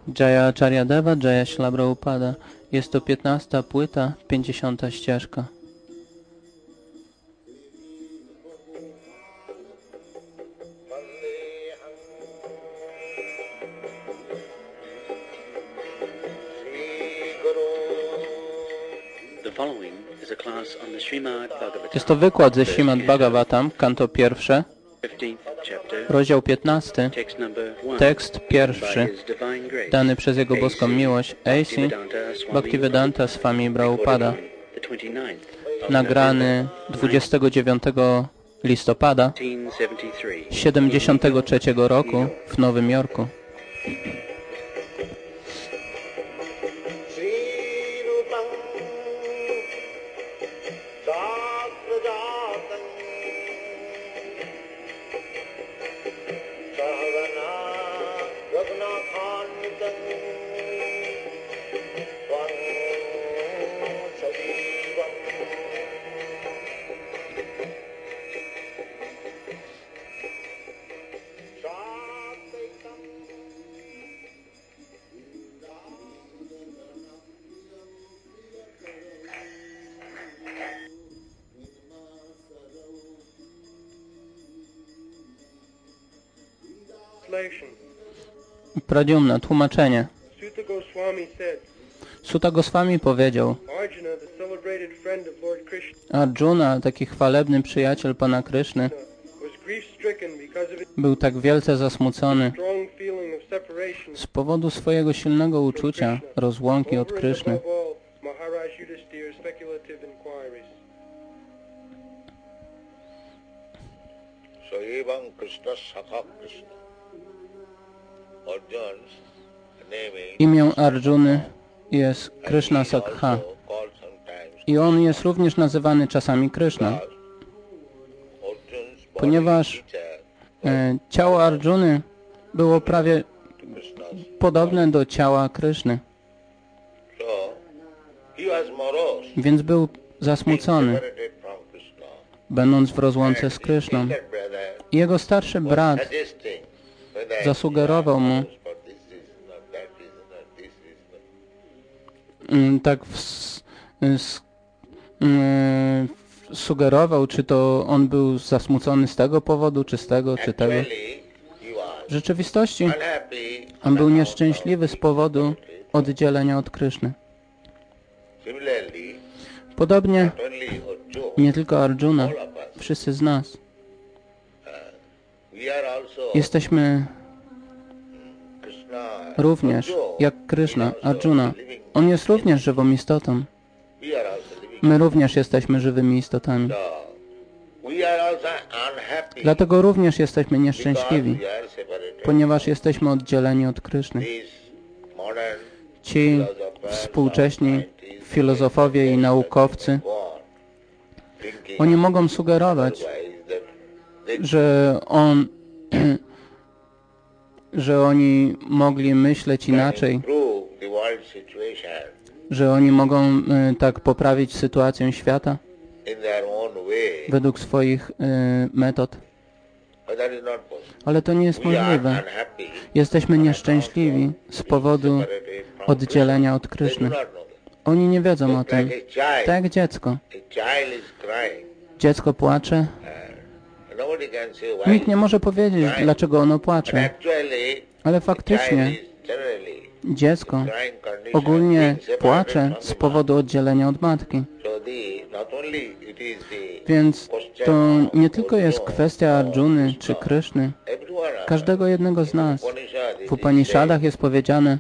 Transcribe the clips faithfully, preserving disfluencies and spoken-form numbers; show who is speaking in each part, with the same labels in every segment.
Speaker 1: Jaya Acharya Deva, Jaya Śrīla Prabhupada. Jest to piętnasta płyta, pięćdziesiąta ścieżka. Jest to wykład ze Śrīmad Bhagavatam, kanto pierwsze, rozdział piętnasty, tekst pierwszy, dany przez Jego boską miłość A C Bhaktivedanta Swami Prabhupada, nagrany dwudziestego dziewiątego listopada siedemdziesiątego trzeciego roku w Nowym Jorku. Pradyumna, tłumaczenie. Sutta Goswami powiedział: Arjuna, taki chwalebny przyjaciel Pana Kryszny, był tak wielce zasmucony z powodu swojego silnego uczucia rozłąki od Kryszny. Imię Arjuny jest Krishna Sakha i on jest również nazywany czasami Kryszna, ponieważ e, ciało Arjuny było prawie podobne do ciała Kryszny, więc był zasmucony, będąc w rozłące z Kryszną. I jego starszy brat zasugerował mu, tak w, s, y, sugerował, czy to on był zasmucony z tego powodu, czy z tego, czy tego. W rzeczywistości on był nieszczęśliwy z powodu oddzielenia od Kryszny. Podobnie nie tylko Arjuna, wszyscy z nas jesteśmy również jak Kryszna, Arjuna. On jest również żywą istotą. My również jesteśmy żywymi istotami. Dlatego również jesteśmy nieszczęśliwi, ponieważ jesteśmy oddzieleni od Kryszny. Ci współcześni filozofowie i naukowcy, oni mogą sugerować, że on, że oni mogli myśleć inaczej, że oni mogą y, tak poprawić sytuację świata według swoich y, metod. Ale to nie jest możliwe. Jesteśmy nieszczęśliwi z powodu oddzielenia od Kryszny. Oni nie wiedzą o tym. Tak jak dziecko. Dziecko płacze. Nikt nie może powiedzieć, dlaczego ono płacze. Ale faktycznie dziecko ogólnie płacze z powodu oddzielenia od matki. Więc to nie tylko jest kwestia Arjuny czy Kryszny, każdego jednego z nas. W Upanishadach jest powiedziane,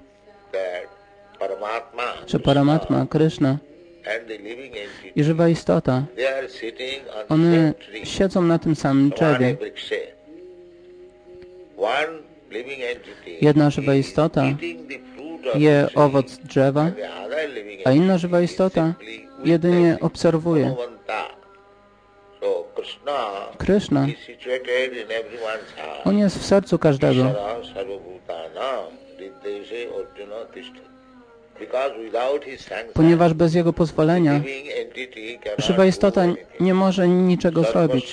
Speaker 1: że Paramatma, Kryszna i żywa istota, one siedzą na tym samym drzewie. Jedna żywa istota je owoc drzewa, a inna żywa istota jedynie obserwuje. Kryszna, on jest w sercu każdego. Ponieważ bez jego pozwolenia żywa istota nie może niczego zrobić.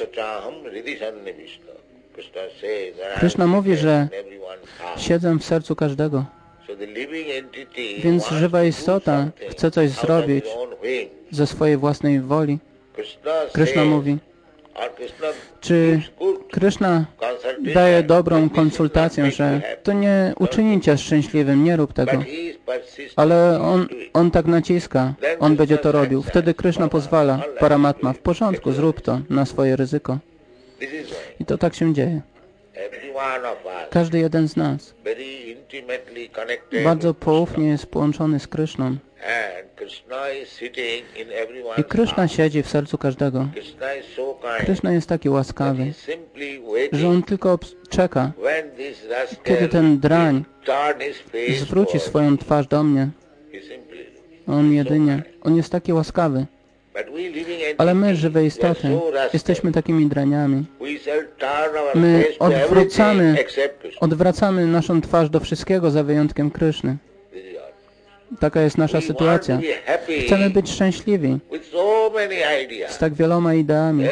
Speaker 1: Kryszna mówi, że siedzę w sercu każdego. Więc żywa istota chce coś zrobić ze swojej własnej woli. Krishna mówi, czy Krishna daje dobrą konsultację, że to nie uczyni cię szczęśliwym, nie rób tego. Ale on, on tak naciska, on będzie to robił. Wtedy Krishna pozwala, Paramatma, w porządku, zrób to na swoje ryzyko. I to tak się dzieje. Każdy jeden z nas bardzo poufnie jest połączony z Kryszną. I Kryszna siedzi w sercu każdego. Kryszna jest taki łaskawy, że on tylko czeka, kiedy ten drań zwróci swoją twarz do mnie. On jedynie, on jest taki łaskawy. Ale my, żywe istoty, jesteśmy takimi draniami. My odwracamy, odwracamy naszą twarz do wszystkiego za wyjątkiem Kryszny. Taka jest nasza sytuacja. Chcemy być szczęśliwi z tak wieloma ideami.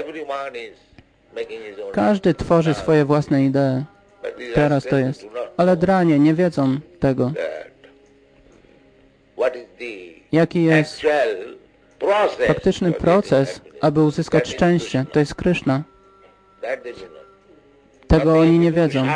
Speaker 1: Każdy tworzy swoje własne idee. Teraz to jest. Ale dranie nie wiedzą tego. Jaki jest faktyczny proces, aby uzyskać szczęście? To jest Kryszna. Tego oni nie wiedzą.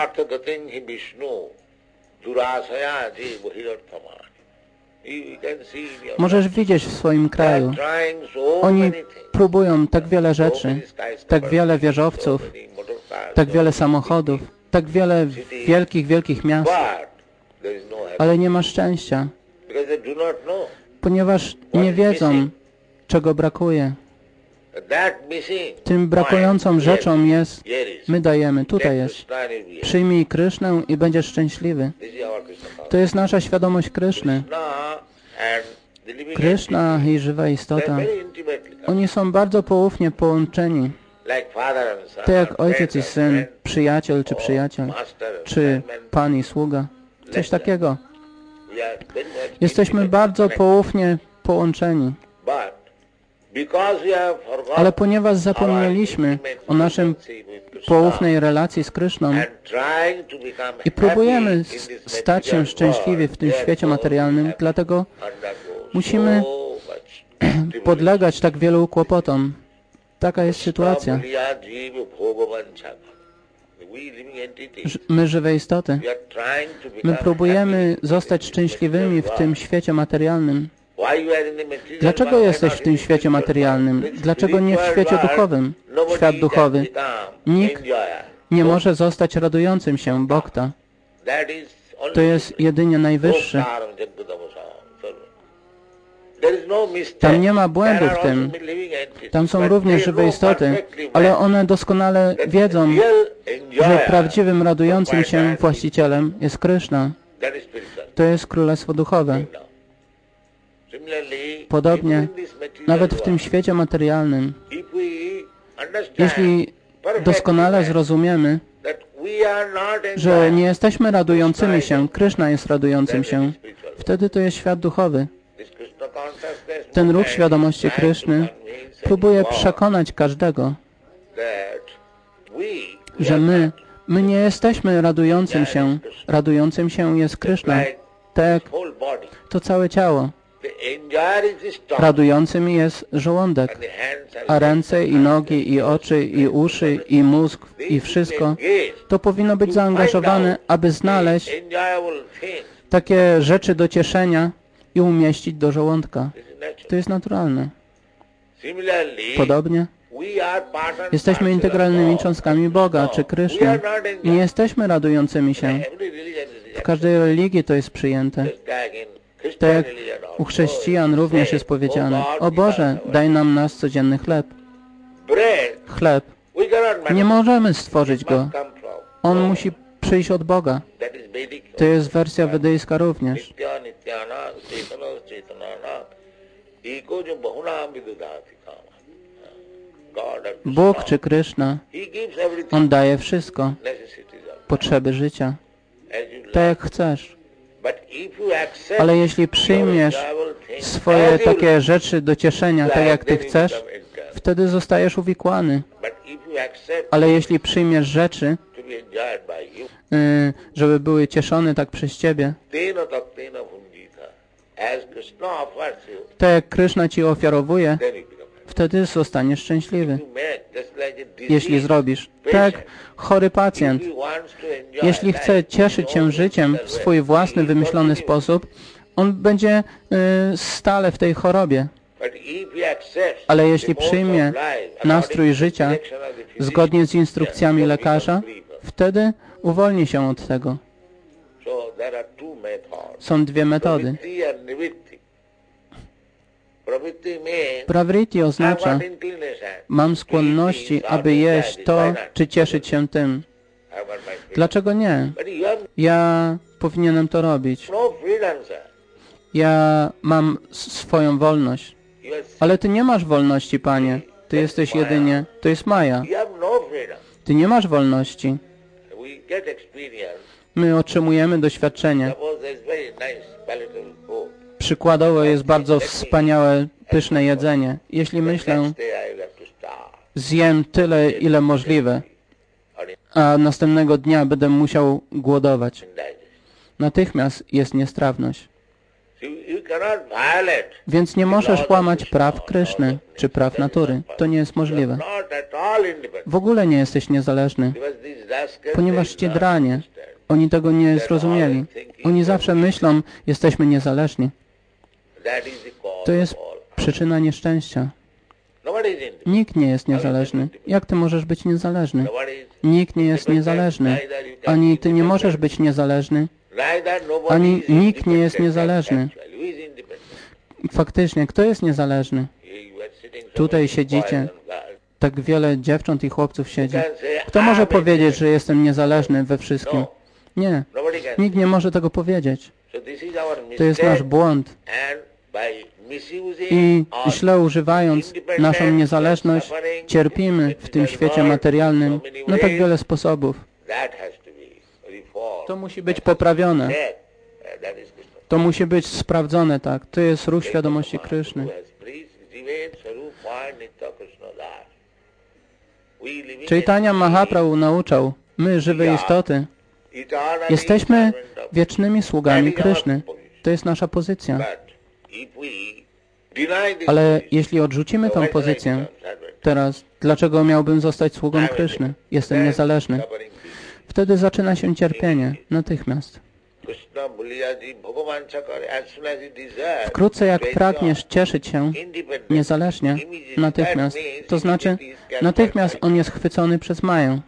Speaker 1: Możesz widzieć w swoim kraju. Oni próbują tak wiele rzeczy, tak wiele wieżowców, tak wiele samochodów, tak wiele wielkich, wielkich miast, ale nie ma szczęścia, ponieważ nie wiedzą, czego brakuje. Tym brakującą rzeczą jest, my dajemy, tutaj jest. Przyjmij Krysznę i będziesz szczęśliwy. To jest nasza świadomość Kryszny. Kryszna i żywa istota, oni są bardzo poufnie połączeni. Tak jak ojciec i syn, przyjaciel czy przyjaciel, czy pan i sługa. Coś takiego. Jesteśmy bardzo poufnie połączeni. Ale ponieważ zapomnieliśmy o naszym poufnej relacji z Kryszną i próbujemy stać się szczęśliwi w tym świecie materialnym, dlatego musimy podlegać tak wielu kłopotom. Taka jest sytuacja. My, żywe istoty, my próbujemy zostać szczęśliwymi w tym świecie materialnym. Dlaczego jesteś w tym świecie materialnym? Dlaczego nie w świecie duchowym? Świat duchowy. Nikt nie może zostać radującym się Bhakta. To jest jedynie najwyższy. Tam nie ma błędu w tym. Tam są również żywe istoty, ale one doskonale wiedzą, że prawdziwym radującym się właścicielem jest Kryszna. To jest Królestwo Duchowe. Podobnie, nawet w tym świecie materialnym, jeśli doskonale zrozumiemy, że nie jesteśmy radującymi się, Kryszna jest radującym się, wtedy to jest świat duchowy. Ten ruch świadomości Kryszny próbuje przekonać każdego, że my, my nie jesteśmy radującym się, radującym się jest Kryszna, tak to całe ciało. Radującym jest żołądek, a ręce i nogi, i oczy, i uszy, i mózg, i wszystko, to powinno być zaangażowane, aby znaleźć takie rzeczy do cieszenia i umieścić do żołądka. To jest naturalne. Podobnie, jesteśmy integralnymi cząstkami Boga, czy Kryszny. Nie jesteśmy radującymi się. W każdej religii to jest przyjęte. Tak jak u chrześcijan również jest powiedziane: o Boże, daj nam nasz codzienny chleb. Chleb. Nie możemy stworzyć go. On musi przyjść od Boga. To jest wersja wedyjska również. Bóg czy Kryszna, On daje wszystko. Potrzeby życia. Tak jak chcesz. Ale jeśli przyjmiesz swoje takie rzeczy do cieszenia, tak jak Ty chcesz, wtedy zostajesz uwikłany. Ale jeśli przyjmiesz rzeczy y, żeby były cieszone tak przez Ciebie. Tak jak Kryszna Ci ofiarowuje, wtedy zostaniesz szczęśliwy. Jeśli zrobisz tak, chory pacjent, jeśli chce cieszyć się życiem w swój własny, wymyślony sposób, on będzie y, stale w tej chorobie. Ale jeśli przyjmie nastrój życia zgodnie z instrukcjami lekarza, wtedy uwolni się od tego. Są dwie metody. Pravritti oznacza, mam skłonności, aby jeść to, czy cieszyć się tym. Dlaczego nie? Ja powinienem to robić. Ja mam swoją wolność. Ale Ty nie masz wolności, Panie. Ty jesteś jedynie... To jest Maja. Ty nie masz wolności. My otrzymujemy doświadczenie. Przykładowo jest bardzo wspaniałe, pyszne jedzenie. Jeśli myślę, zjem tyle, ile możliwe, a następnego dnia będę musiał głodować. Natychmiast jest niestrawność. Więc nie możesz łamać praw Kryszny, czy praw natury. To nie jest możliwe. W ogóle nie jesteś niezależny, ponieważ ci dranie, oni tego nie zrozumieli. Oni zawsze myślą, jesteśmy niezależni. To jest przyczyna nieszczęścia. Nikt nie jest niezależny. Jak Ty możesz być niezależny? Nikt nie jest niezależny. Ani Ty nie możesz być niezależny, ani nikt nie jest niezależny. Faktycznie, kto jest niezależny? Tutaj siedzicie. Tak wiele dziewcząt i chłopców siedzi. Kto może powiedzieć, że jestem niezależny we wszystkim? Nie. Nikt nie może tego powiedzieć. To jest nasz błąd. I źle używając naszą niezależność, cierpimy w tym świecie materialnym na tak wiele sposobów. To musi być poprawione. To musi być sprawdzone, tak. To jest ruch świadomości Kryszny. Chaitanya Mahaprabhu nauczał, my, żywe istoty, jesteśmy wiecznymi sługami Kryszny. To jest nasza pozycja. Ale jeśli odrzucimy tę pozycję, teraz, dlaczego miałbym zostać sługą Kryszny? Jestem niezależny. Wtedy zaczyna się cierpienie, natychmiast. Wkrótce jak pragniesz cieszyć się niezależnie, natychmiast, to znaczy natychmiast on jest chwycony przez Maję.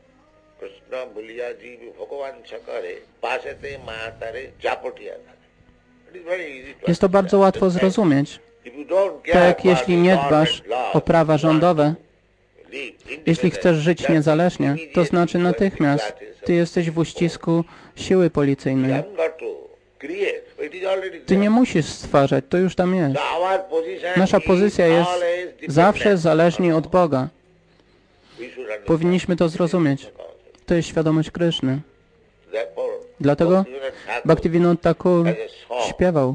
Speaker 1: Jest to bardzo łatwo zrozumieć. Tak, jeśli nie dbasz o prawa rządowe, jeśli chcesz żyć niezależnie, to znaczy natychmiast Ty jesteś w uścisku siły policyjnej. Ty nie musisz stwarzać, to już tam jest. Nasza pozycja jest zawsze zależni od Boga. Powinniśmy to zrozumieć. To jest świadomość Kryszny. Dlatego Bhaktivinoda Thakur śpiewał: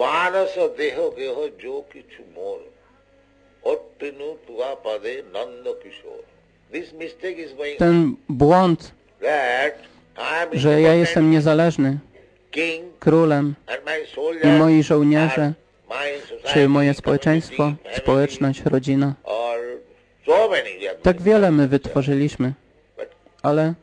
Speaker 1: ten błąd, że ja jestem niezależny, królem i moi żołnierze, czy moje społeczeństwo, społeczność, rodzina. Tak wiele my wytworzyliśmy, ale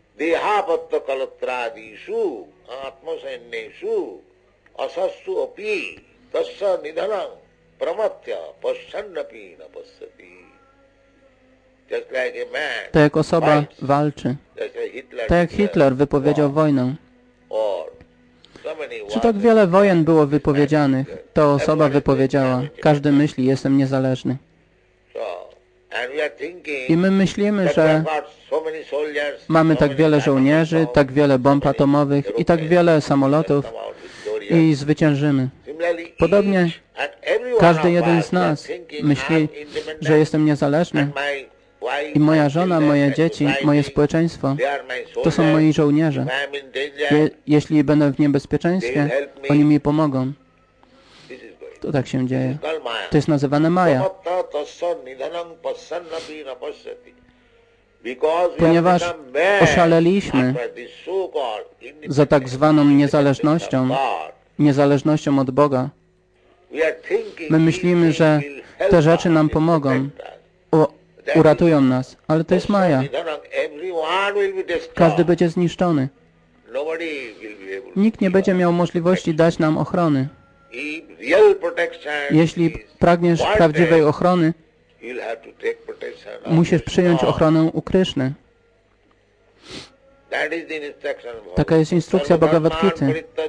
Speaker 1: tak jak osoba walczy, tak jak Hitler wypowiedział wojnę. Czy tak wiele wojen było wypowiedzianych? To osoba wypowiedziała, każdy myśli, jestem niezależny. I my myślimy, że mamy tak wiele żołnierzy, tak wiele bomb atomowych i tak wiele samolotów i zwyciężymy. Podobnie każdy jeden z nas myśli, że jestem niezależny i moja żona, moje dzieci, moje społeczeństwo to są moi żołnierze. Je, jeśli będę w niebezpieczeństwie, oni mi pomogą. To tak się dzieje. To jest nazywane Maja. ponieważ oszaleliśmy za tak zwaną niezależnością, niezależnością od Boga. My myślimy, że te rzeczy nam pomogą, u, uratują nas, ale to jest maja. Każdy będzie zniszczony. Nikt nie będzie miał możliwości dać nam ochrony. Jeśli pragniesz prawdziwej ochrony, musisz przyjąć ochronę u Kryszny. Taka jest instrukcja Bhagavad Gity.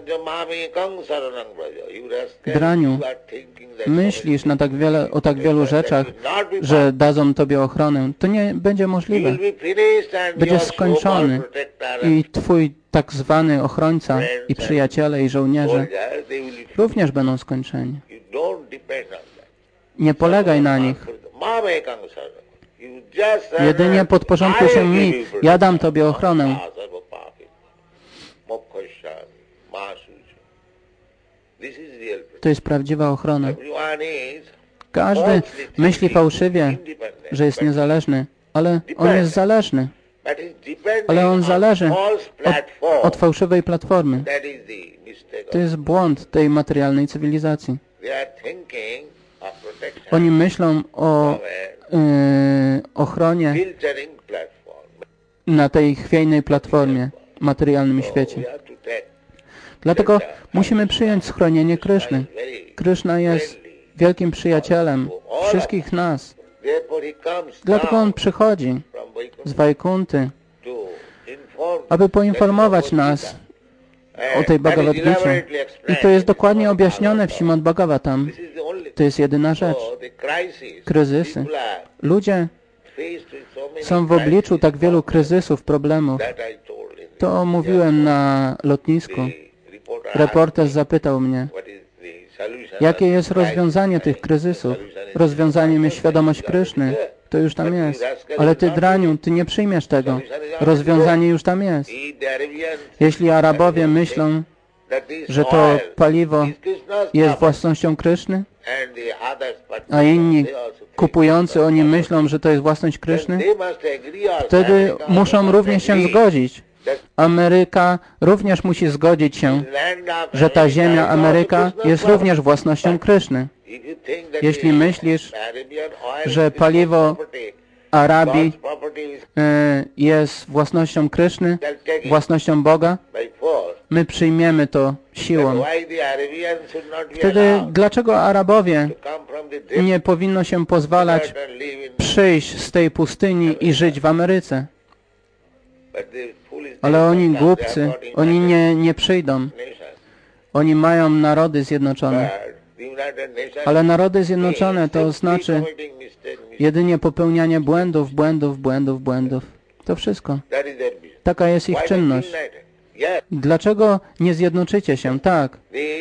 Speaker 1: Draniu, myślisz na tak wiele, o tak wielu rzeczach, że dadzą Tobie ochronę. To nie będzie możliwe. Będziesz skończony i Twój tak zwany ochrońca i przyjaciele i żołnierze również będą skończeni. Nie polegaj na nich. Jedynie podporządkuj się mi. Ja dam Tobie ochronę. To jest prawdziwa ochrona. Każdy myśli fałszywie, że jest niezależny, ale on jest zależny. Ale on zależy od, od fałszywej platformy. To jest błąd tej materialnej cywilizacji. Oni myślą o yy, ochronie na tej chwiejnej platformie, materialnym świecie. Dlatego musimy przyjąć schronienie Kryszny. Kryszna jest wielkim przyjacielem wszystkich nas. Dlatego On przychodzi z Wajkunty, aby poinformować nas o tej Bhagavad Gicie. I to jest dokładnie objaśnione w Śrimad Bhagavatam. To jest jedyna rzecz. Kryzysy. Ludzie są w obliczu tak wielu kryzysów, problemów. To mówiłem na lotnisku. Reporter zapytał mnie, jakie jest rozwiązanie tych kryzysów. Rozwiązaniem jest świadomość Kryszny. To już tam jest. Ale Ty, draniu, Ty nie przyjmiesz tego. Rozwiązanie już tam jest. Jeśli Arabowie myślą, że to paliwo jest własnością Kryszny, a inni kupujący, oni myślą, że to jest własność Kryszny, wtedy muszą również się zgodzić. Ameryka również musi zgodzić się, że ta ziemia Ameryka jest również własnością Kryszny. Jeśli myślisz, że paliwo Arabii jest własnością Kryszny, własnością Boga, my przyjmiemy to siłą. Wtedy dlaczego Arabowie nie powinno się pozwalać przyjść z tej pustyni i żyć w Ameryce? Ale oni głupcy, oni nie, nie przyjdą. Oni mają narody zjednoczone. Ale narody zjednoczone to znaczy jedynie popełnianie błędów, błędów, błędów, błędów. To wszystko. Taka jest ich czynność. Dlaczego nie zjednoczycie się? Tak.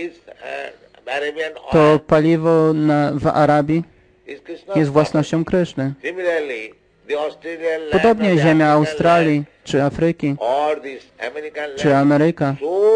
Speaker 1: To paliwo na, w Arabii jest własnością Kryszny. Podobnie ziemia Australii, czy Afryki, czy Ameryka.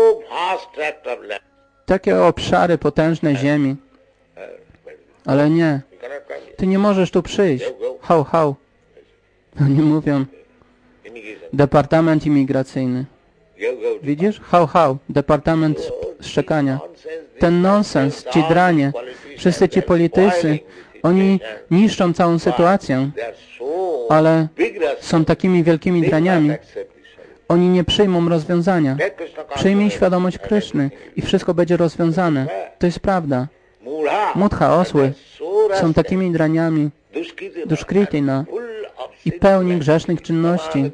Speaker 1: Takie obszary potężne ziemi. Ale nie. Ty nie możesz tu przyjść. Hał, hał. Oni mówią, Departament Imigracyjny. Widzisz? Hał, hał. Departament Szczekania. Ten nonsens, ci dranie, wszyscy ci politycy, oni niszczą całą sytuację, ale są takimi wielkimi draniami. Oni nie przyjmą rozwiązania. Przyjmij świadomość Kryszny i wszystko będzie rozwiązane. To jest prawda. Mudha, osły, są takimi draniami, duszkritina i pełni grzesznych czynności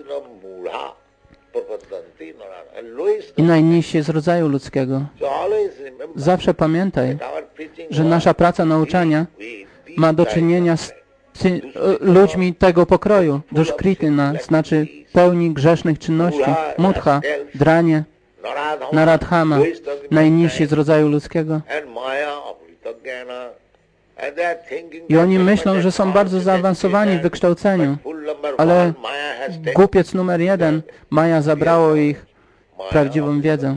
Speaker 1: i najniżsi z rodzaju ludzkiego. Zawsze pamiętaj, że nasza praca nauczania ma do czynienia z ty, ludźmi tego pokroju. Duszkritina znaczy pełni grzesznych czynności. Mudha, dranie, Naradhama, najniżsi z rodzaju ludzkiego. I oni myślą, że są bardzo zaawansowani w wykształceniu, ale głupiec numer jeden, Maja zabrało ich prawdziwą wiedzę.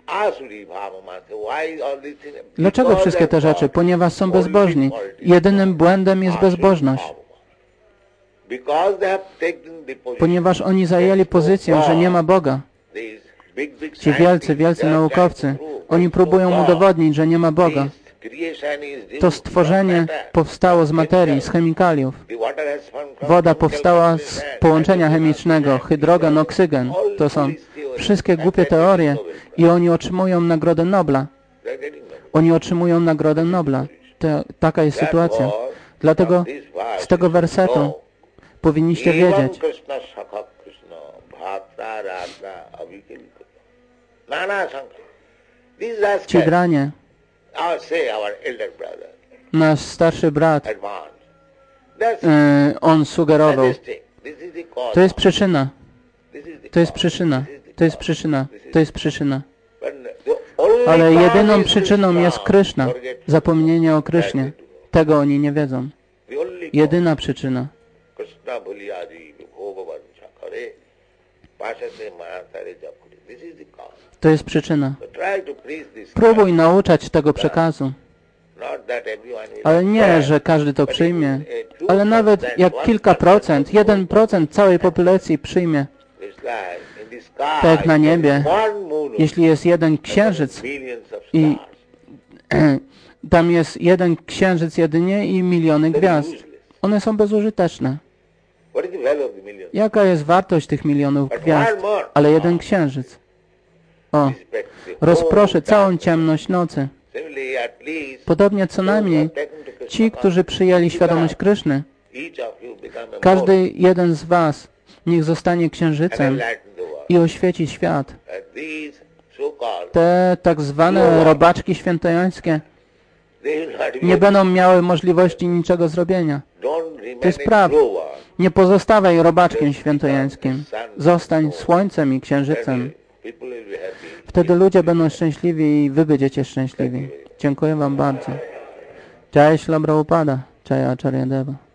Speaker 1: Dlaczego wszystkie te rzeczy? Ponieważ są bezbożni. Jedynym błędem jest bezbożność. Ponieważ oni zajęli pozycję, że nie ma Boga. Ci wielcy, wielcy naukowcy, oni próbują udowodnić, że nie ma Boga. To stworzenie powstało z materii, z chemikaliów. Woda powstała z połączenia chemicznego, hydrogen, oksygen. To są wszystkie głupie teorie i oni otrzymują Nagrodę Nobla. Oni otrzymują Nagrodę Nobla. To, taka jest sytuacja. Dlatego z tego wersetu powinniście wiedzieć. Ci dranie, nasz starszy brat, e, on sugerował, to jest przyczyna, to jest przyczyna, to jest przyczyna, to jest przyczyna. Ale jedyną przyczyną jest Kryszna, zapomnienie o Krysznie. Tego oni nie wiedzą. Jedyna przyczyna. To jest przyczyna. Próbuj nauczać tego przekazu. Ale nie, że każdy to przyjmie. Ale nawet jak kilka procent, jeden procent całej populacji przyjmie. Tak jak na niebie, jeśli jest jeden księżyc i tam jest jeden księżyc jedynie i miliony gwiazd. One są bezużyteczne. Jaka jest wartość tych milionów gwiazd? Ale jeden księżyc. O, rozproszy całą ciemność nocy. Podobnie co najmniej ci, którzy przyjęli świadomość Kryszny, każdy jeden z was niech zostanie księżycem i oświeci świat. Te tak zwane robaczki świętojańskie nie będą miały możliwości niczego zrobienia. To jest prawda. Nie pozostawaj robaczkiem świętojańskim. Zostań słońcem i księżycem. Wtedy ludzie będą szczęśliwi i wy będziecie szczęśliwi. Dziękuję wam bardzo. Jai Śrila Prabhupada. Jai Acharya Deva.